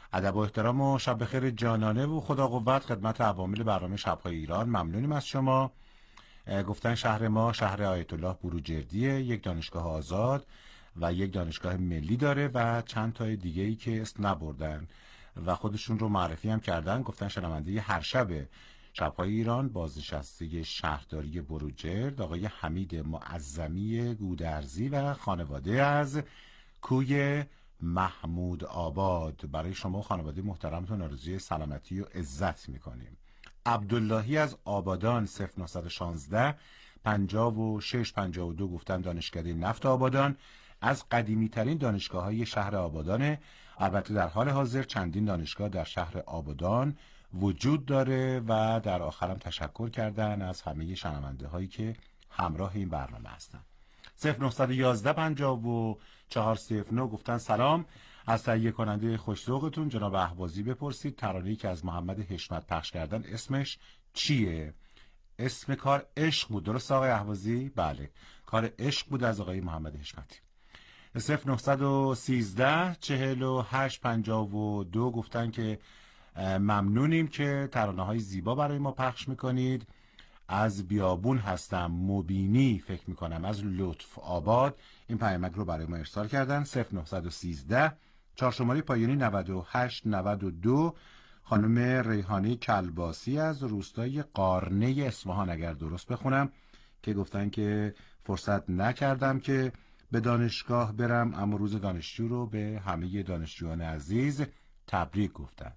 ادب و احترام و شب بخیر جانانه و خدا قوت خدمت عوامل برنامه شب‌های ایران. ممنونیم از شما. گفتن شهر ما شهر آیت الله بروجردیه، یک دانشگاه آزاد و یک دانشگاه ملی داره و چند تای دیگه ای که اسم نبردن و خودشون رو معرفی هم کردن. گفتن شنونده هر شب شب‌های ایران بازنشسته شهرداری بروجرد آقای حمید معظمی گودرزی و خانواده از کوی محمود آباد. برای شما خانواده محترمتون آرزوی سلامتی و عزت میکنیم. عبداللهی از آبادان صفر نه یک شش پنجاه و شش پنجاه و دو گفتن دانشکده نفت آبادان از قدیمی ترین دانشگاه های شهر آبادانه. البته در حال حاضر چندین دانشگاه در شهر آبادان وجود داره و در آخرم تشکر کردن از همه شنونده هایی که همراه این برنامه هستن. صفر نه یک یک پنجاه و چهار صفر نه گفتن سلام، از تهیه کننده خوش‌ذوقتون جناب اهوازی بپرسید ترانه‌ای که از محمد حشمت پخش کردن اسمش چیه؟ اسم کار عشق بود، درست آقای اهوازی؟ بله، کار عشق بود از آقای محمد حشمتی. صفر نه یک سه چهل و هشت پنجاه و دو گفتن که ممنونیم که ترانه‌های زیبا برای ما پخش میکنید. از بیابون هستم، مبینی فکر میکنم از لطف آباد این پیامک رو برای ما ارسال کردن. صفر نه یک سه چهار شماره پایانی نود و هشت نود و دو خانم ریحانه کلباسی از روستای قارنه اصفهان اگر درست بخونم که گفتن که فرصت نکردم که به دانشگاه برم اما روز دانشجو رو به همه دانشجویان عزیز تبریک گفتن.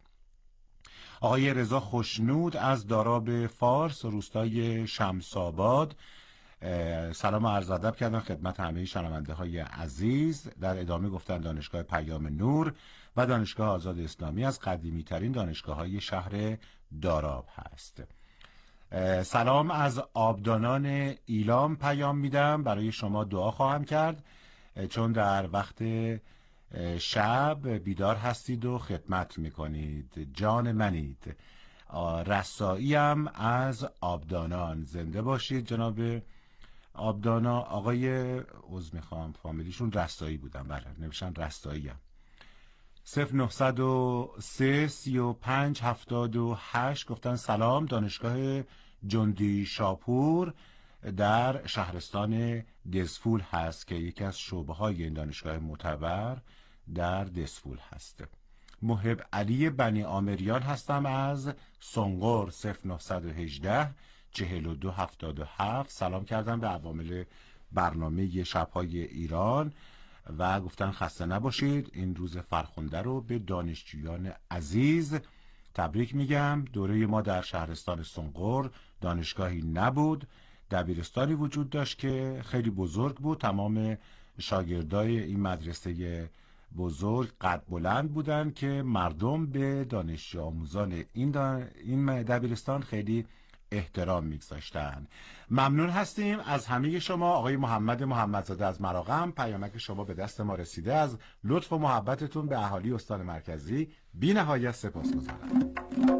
آقای رضا خوشنود از داراب فارس روستای شمس‌آباد سلام و عرض ادب کردن خدمت همه شنونده های عزیز. در ادامه گفتن دانشگاه پیام نور و دانشگاه آزاد اسلامی از قدیمی ترین دانشگاه های شهر داراب هست. سلام از آبدانان ایلام پیام میدم، برای شما دعا خواهم کرد چون در وقت شب بیدار هستید و خدمت میکنید، جان منید. رساییم از آبدانان، زنده باشید جناب آبدانا. آقای عوض میخوام فامیلیشون رستایی بودن، بله نوشتن رستایی هم. صفر نه صفر سه سی و پنج هفتاد و هشت گفتن سلام، دانشگاه جندی شاپور در شهرستان دزفول هست که یکی از شعبه های این دانشگاه معتبر در دزفول هست. محب علی بنی آمریان هستم از سنگور صفر نه یک هشت چهل و دو هفتاد و هفت سلام کردم به عوامل برنامه شب‌های ایران و گفتن خسته نباشید. این روز فرخنده رو به دانشجویان عزیز تبریک میگم. دوره ما در شهرستان سنگور دانشگاهی نبود، دبیرستانی وجود داشت که خیلی بزرگ بود. تمام شاگردای این مدرسه بزرگ قد بلند بودن که مردم به دانش آموزان این, این دبیرستان خیلی احترام میگذاشتن. ممنون هستیم از همه شما. آقای محمد محمدزاده از مراغم پیامک شما به دست ما رسیده. از لطف و محبتتون به اهالی استان مرکزی بی نهایت سپاسگزارم.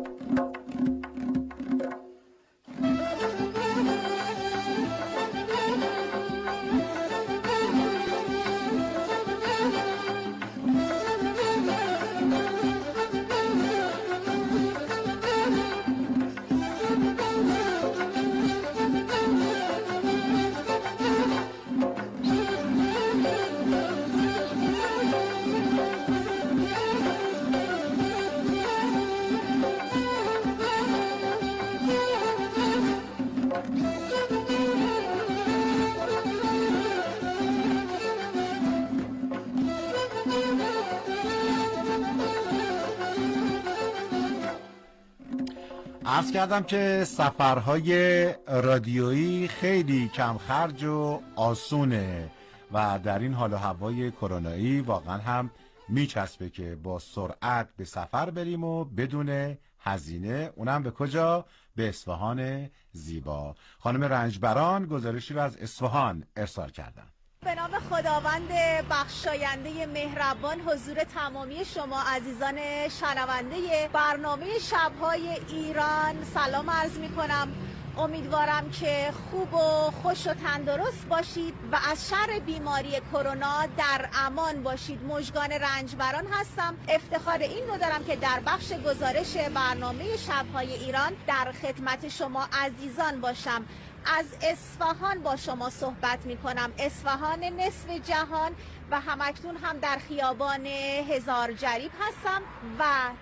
عرض کردم که سفرهای رادیویی خیلی کم خرج و آسونه و در این حال و هوای کرونایی واقعا هم میچسبه که با سرعت به سفر بریم و بدون هزینه، اونم به کجا؟ به اصفهان زیبا. خانم رنجبران گزارشی رو از اصفهان ارسال کردن. به نام خداوند بخشاینده مهربان حضور تمامی شما عزیزان شنونده برنامه شب‌های ایران سلام عرض می‌کنم. امیدوارم که خوب و خوش و تندرست باشید و از شر بیماری کرونا در امان باشید. مژگان رنجبران هستم. افتخار این رو دارم که در بخش گزارش برنامه شب‌های ایران در خدمت شما عزیزان باشم. از اصفهان با شما صحبت می کنم. اصفهان نصف جهان و همکنون هم در خیابان هزار جریب هستم و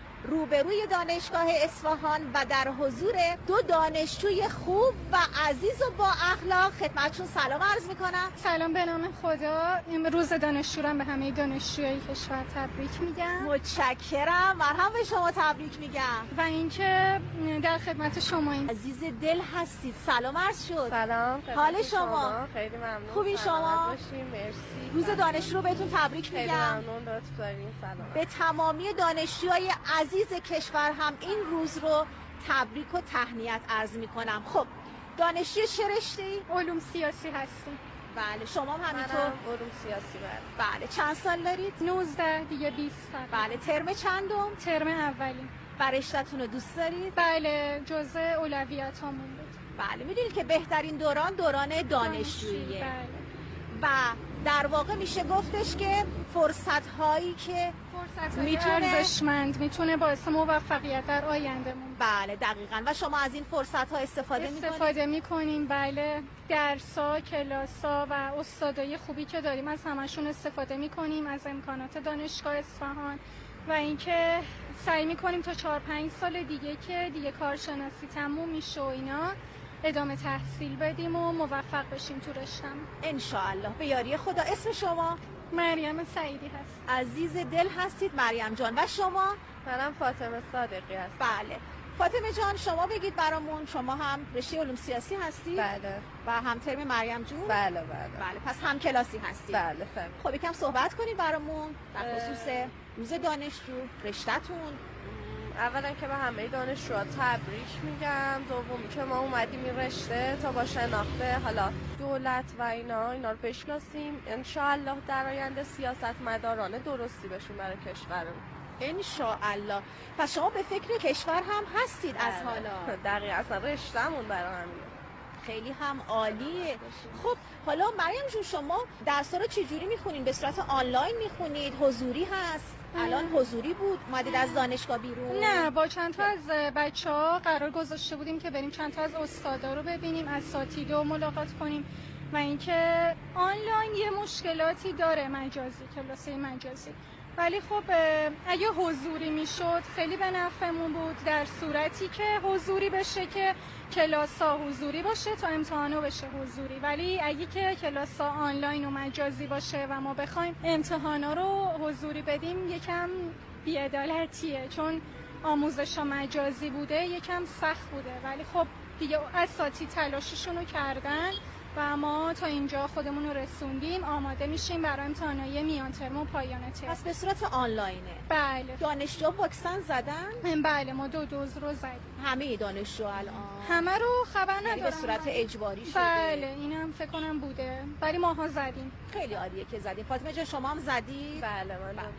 روبروی دانشگاه اصفهان و در حضور دو دانشجوی خوب و عزیز و با اخلاق خدمتشون سلام عرض میکنم. سلام به نام خدا. روز دانشجویان به همه دانشجویای کشور تبریک میگم. متشکرم. مرحبا به شما تبریک میگم. و اینکه در خدمت شما این عزیز دل هستید. سلام عرض شد. سلام. حال شما؟ خیلی ممنون. خوبی شما؟ باشیم. مرسی. روز دانشجو رو بهتون تبریک میگم. خیلی ممنون. لطف دارین. سلام. به تمامی دانشجوهای عزیز کشور هم این روز رو تبریک و تهنیت عرض میکنم. خب دانشجو چه رشته‌ای؟ علوم سیاسی هستیم. بله شما هم همینطور؟ علوم سیاسی. بله. بله چند سال دارید؟ نوزده دیگه بیست. بله ترم چندم؟ ترم اولی. و رشته‌تون رو دوست دارید؟ بله جزء اولویتامون بود. بله میدونید که بهترین دوران دوران دانشجوییه. بله. و در واقع میشه گفتش که فرصت هایی که میتونه ارزشمند میتونه باعث موفقیت در آیندهمون. بله دقیقاً. و شما از این فرصت ها استفاده میکنید؟ استفاده میکنیم. بله درسا، کلاسا و استادای خوبی که داریم از همشون استفاده میکنیم، از امکانات دانشگاه اصفهان و اینکه سعی میکنیم تا چهار پنج سال دیگه که دیگه کارشناسی تموم میشه و اینا ادامه تحصیل بدیم و موفق بشیم تو رشته‌مون ان شاء الله. به یاری خدا. اسم شما؟ مریم سعیدی هست. عزیز دل هستید مریم جان. و شما؟ منم فاطمه صادقی هستم. بله فاطمه جان شما بگید برامون، شما هم رشته علوم سیاسی هستید؟ بله. و هم ترم مریم جون؟ بله بله. بله پس هم کلاسی هستید؟ بله فهم. خب یکم صحبت کنید برامون در خصوص روز دانشجو، رشته‌تون. اولا که به همه دانشجوها تبریک میگم، دومی که ما اومدیم این رشته تا با شناخته حالا دولت و اینا اینا رو بشناسیم، ان شاء الله در آینده سیاستمداران درستی بشیم برای کشورمون ان شاء الله. پس شما به فکر کشور هم هستید از حالا؟ دقیقاً اصلا رشته‌مون برای همینه. خیلی هم عالیه. خب حالا مریم جون شما درس‌ها رو چجوری میخونین؟ به صورت آنلاین میخونید؟ حضوری هست؟ الان حضوری بود اومدید از دانشگاه بیرون؟ نه با چند تا از بچه‌ها قرار گذاشته بودیم که بریم چند تا از استادا رو ببینیم، اساتید رو ملاقات کنیم و اینکه آنلاین یه مشکلاتی داره، مجازی، کلاسای مجازی، ولی خب اگه حضوری میشد خیلی به نفعمون بود، در صورتی که حضوری بشه که کلاسا حضوری باشه تا امتحانا بشه حضوری، ولی اگه که کلاسا آنلاین و مجازی باشه و ما بخوایم امتحانا رو حضوری بدیم یکم بی‌عدالتیه، چون آموزش مجازی بوده یکم سخت بوده، ولی خب دیگه اساتید تلاششون رو کردن و ما تا اینجا خودمون رو رسوندیم، آماده میشیم برای امتحانای میان ترم و پایان ترم. پس به صورت آنلاینه؟ بله. دانشجو واکسن زدن؟ بله ما دو دوز رو زدیم. همه دانشجو الان؟ همه رو خبر ندارم. به صورت اجباری شده؟ بله اینم فکر کنم بوده، ولی ماها زدیم. خیلی عالیه که زدیم. فاطمه جان شما هم زدید؟ بله من بله.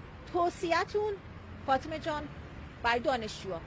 توصیه‌تون فاطمه جان برای دانشجوها؟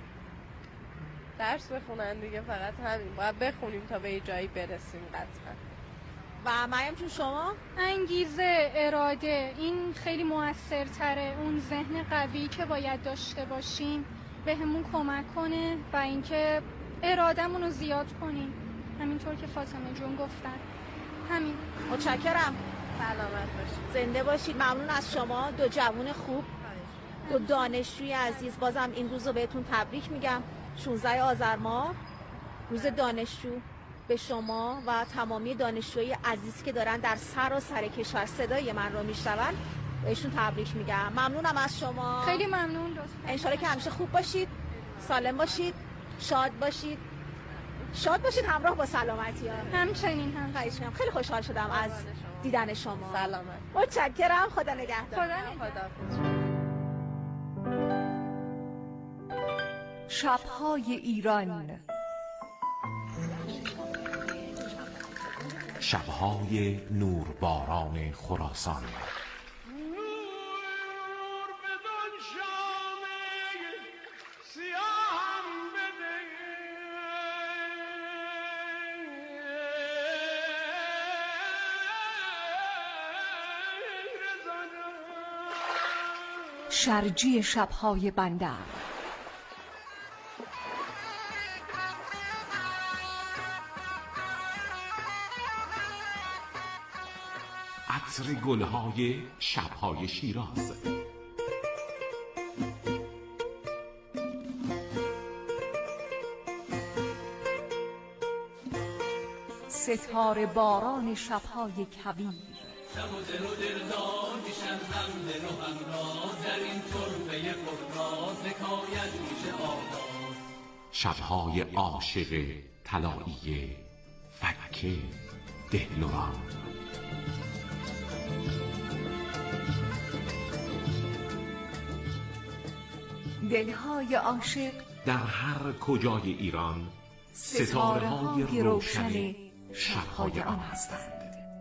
درس بخونن دیگه، فقط همین، باید بخونیم تا به یه جایی برسیم قطعا. و مریم جون شما؟ انگیزه، اراده، این خیلی موثرتره، اون ذهن قوی که باید داشته باشیم به همون کمک کنه و اینکه ارادهمون رو زیاد کنیم، همینطور که فاطمه جون گفتن. همین. متشکرم. سلامت باشید. زنده باشید. ممنون از شما دو جوان خوب، دو دانشجوی عزیز. بازم این روز رو بهتون تبریک میگم. شانزده آذر ماه روز دانشجو. به شما و تمامی دانشجوی عزیز که دارن در سراسر کشور صدای من رو میشنون بهشون تبریک میگم. ممنونم از شما. خیلی ممنون. انشالله که همیشه خوب باشید، سالم باشید، شاد باشید. شاد باشید همراه با سلامتی ها. همچنین هم. خیلی خیلی خوشحال شدم از دیدن شما. سلامت. متشکرم. خدا نگهدار. خدا نگهدار. شب‌های ایران. شب‌های نورباران خراسان. شرجی شبهای بندر. عطر گلهای شبهای شیراز. ستاره باران شبهای کویر. شب و دل و دلدار میشن هم دل و هم راز، در این تربه پرراز حکایت میشه آغاز. شبهای عاشق طلایی فک دهلوان. دلهای عاشق در هر کجای ایران ستاره های روشن شبهای آن هستند.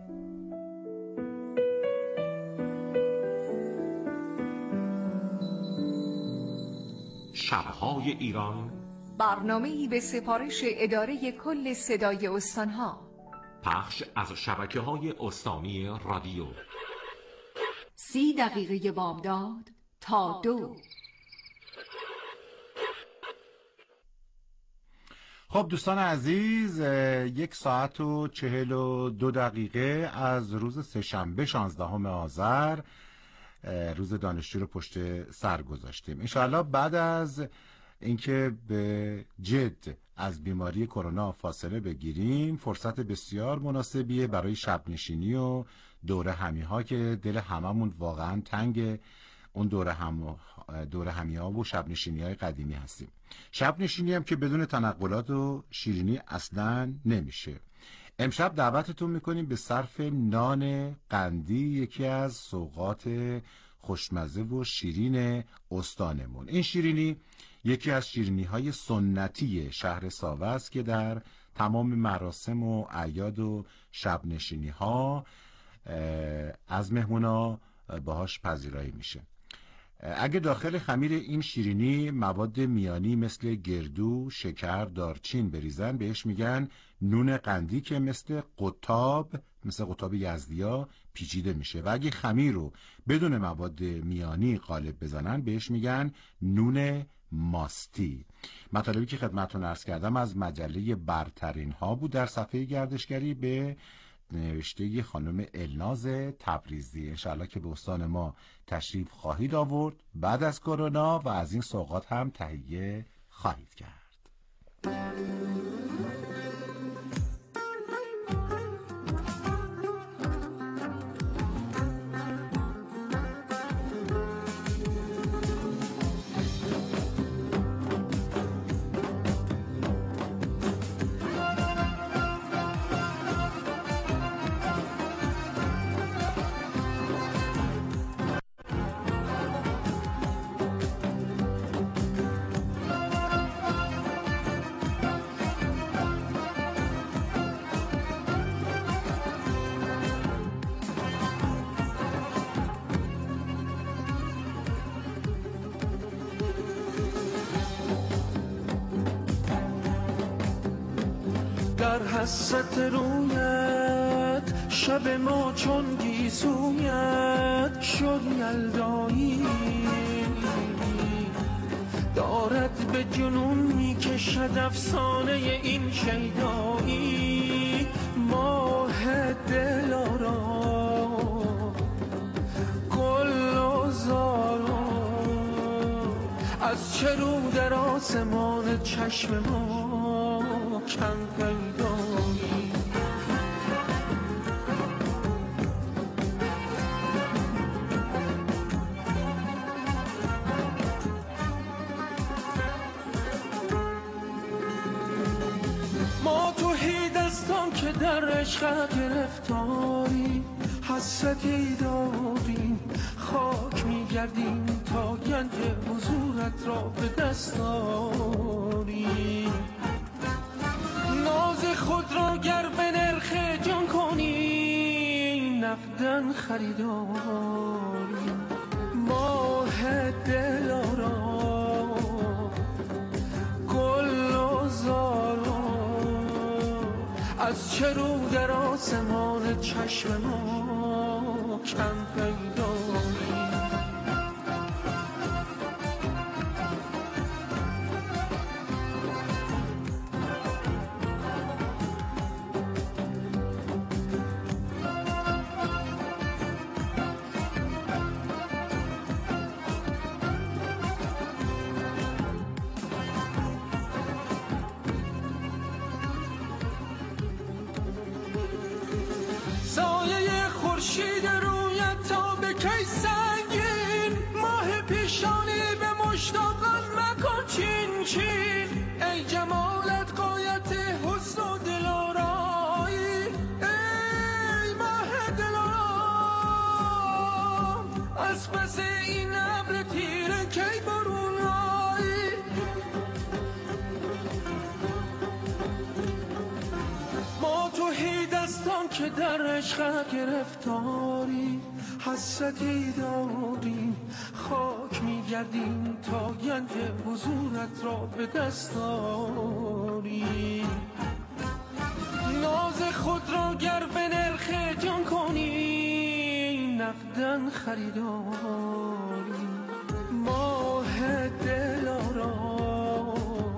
شبهای ایران، برنامه‌ای به سفارش اداره کل صدای استانها، پخش از شبکه‌های استانی رادیو. سی دقیقه بامداد تا دو. خب دوستان عزیز، یک ساعت و چهل و دو دقیقه از روز سه‌شنبه شانزدهم آذر، روز دانشجو رو پشت سر گذاشتیم. انشاءالله بعد از اینکه به جد از بیماری کرونا فاصله بگیریم، فرصت بسیار مناسبیه برای شب نشینی و دوره همی ها که دل هممون واقعا تنگ اون دوره هم دوره همی ها و شب نشینی های قدیمی هستیم. شب نشینی هم که بدون تنقلات و شیرینی اصلا نمیشه. امشب دعوتتون میکنیم به صرف نان قندی، یکی از سوغات خوشمزه و شیرین استانمون. این شیرینی یکی از شیرینی های سنتی شهر ساوه است که در تمام مراسم و اعیاد و شب نشینی ها از مهمونا باهاش پذیرایی میشه. اگه داخل خمیر این شیرینی مواد میانی مثل گردو، شکر، دارچین بریزن، بهش میگن نون قندی که مثل قطاب مثل قطاب یزدیا پیچیده میشه. و اگه خمیر رو بدون مواد میانی قالب بزنن، بهش میگن نون ماستی. مطالبی که خدمتتون عرض کردم از مجله برترین ها بود در صفحه گردشگری به نوشته خانم الناز تبریزی. انشاءالله که به استان ما تشریف خواهید آورد بعد از کرونا و از این سوغات هم تهیه خواهید کرد. در حسرت رویت شب ما چون گیسویت شد یلدایی، دارد به جنون میکشد افسانه این شیدایی. ماه دلارا گل و زارا از چه رو در آسمان چشم ما کم پیدایی. ما توحی دستان که در عشق گرفتاری، حسرتی داریم خاک میگردیم تا گنج حضورت را به دست آری. ناز خود را گر به نرخ جان کنی نقدن خریداری. ماه دلارا گل و زارا از چه رو در آسمان چشم ما کم پیدایی. دوستان که در عشق گرفتاری حسرتی داریم، خاک میگردیم تا گنج حضورت را به دست داری. ناز خود را گر به نرخ جان کنی، نقدن خریداری. ماه دلارا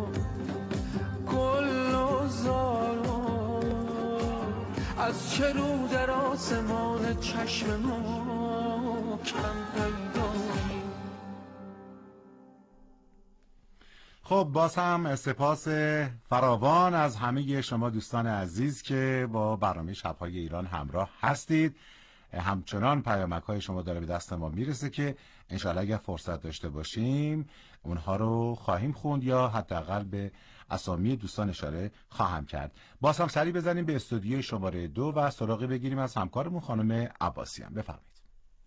گل و زارا، از چه رو در آسمان چشم ما کم پیدایی. خب باز هم سپاس فراوان از همه شما دوستان عزیز که با برنامه شب‌های ایران همراه هستید. همچنان پیامک‌های شما داره به دست ما میرسه که انشاءالله اگر فرصت داشته باشیم اونها رو خواهیم خوند یا حداقل به اسامی دوستان اشاره خواهم کرد. باز هم سری بزنیم به استودیوی شماره دو و سراغی بگیریم از همکارمون خانم عباسیان. بفرمایید.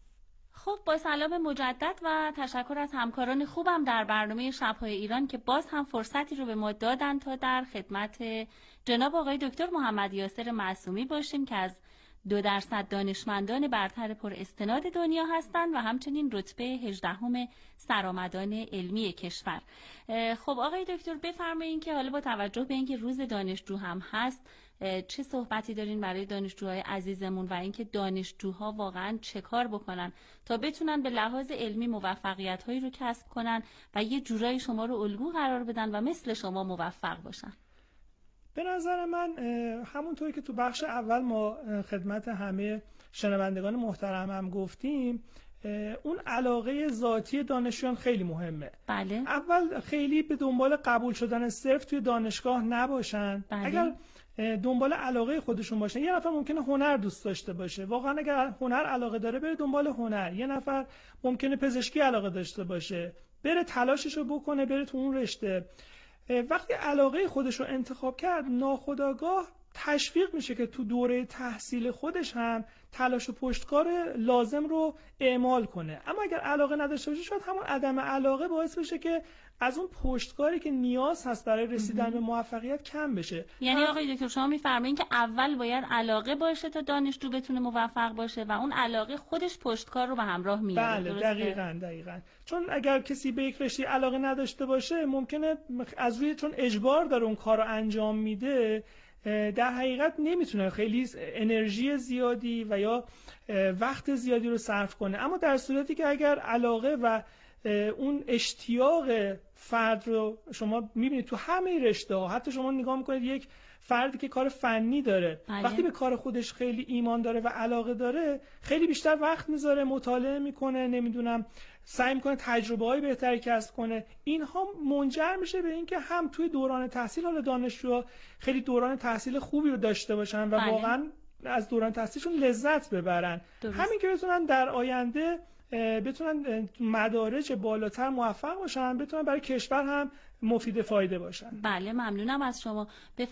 خب با سلام مجدد و تشکر از همکاران خوبم در برنامه شب‌های ایران که باز هم فرصتی رو به ما دادن تا در خدمت جناب آقای دکتر محمد یاسر معصومی باشیم که از دو درصد دانشمندان برتر پر استناد دنیا هستند و همچنین رتبه هجدهم سرآمدان علمی کشور. خب آقای دکتر بفرمایید که حالا با توجه به اینکه روز دانشجو هم هست چه صحبتی دارین برای دانشجوهای عزیزمون و اینکه دانشجوها واقعا چه کار بکنن تا بتونن به لحاظ علمی موفقیت‌هایی رو کسب کنن و یه جورایی شما رو الگو قرار بدن و مثل شما موفق باشن؟ به نظر من همونطوری که تو بخش اول ما خدمت همه شنوندگان محترم هم گفتیم، اون علاقه ذاتی دانشجویان خیلی مهمه. بله. اول خیلی به دنبال قبول شدن صرف توی دانشگاه نباشن. بله. اگر دنبال علاقه خودشون باشن، یه نفر ممکنه هنر دوست داشته باشه، واقعا اگر هنر علاقه داره بره دنبال هنر. یه نفر ممکنه پزشکی علاقه داشته باشه، بره تلاششو بکنه بره تو اون رشته. وقتی علاقه خودش رو انتخاب کرد، ناخودآگاه تشویق میشه که تو دوره تحصیل خودش هم تلاش و پشتکار لازم رو اعمال کنه. اما اگر علاقه نداشته باشه، شاید همون عدم علاقه باعث بشه که از اون پشتکاری که نیاز هست برای رسیدن به موفقیت کم بشه. یعنی آقای دکتر شما میفرمایین که اول باید علاقه باشه تا دانشجو بتونه موفق باشه و اون علاقه خودش پشتکار رو به همراه میاره. بله دقیقاً دقیقاً. چون اگر کسی به یک رشته علاقه نداشته باشه، ممکنه از روی چون اجبار داره اون کار رو انجام میده، در حقیقت نمیتونه خیلی انرژی زیادی و یا وقت زیادی رو صرف کنه. اما در صورتی که اگر علاقه و اون اشتیاق فرد رو شما میبینید تو همه رشته ها، حتی شما نگاه میکنید یک فردی که کار فنی داره، بله. وقتی به کار خودش خیلی ایمان داره و علاقه داره، خیلی بیشتر وقت میذاره، مطالعه میکنه، نمیدونم سعی میکنه تجربه های بهتری کسب کنه. اینها منجر میشه به اینکه هم توی دوران تحصیل، حالا دانشجوها خیلی دوران تحصیل خوبی رو داشته باشن و بله. واقعا از دوران تحصیلشون لذت ببرن. درست. همین که بتونن در آینده بتونن مدارج بالاتر موفق باشن، بتونن برای کشور هم مفید فایده باشن. بله ممنونم از شما.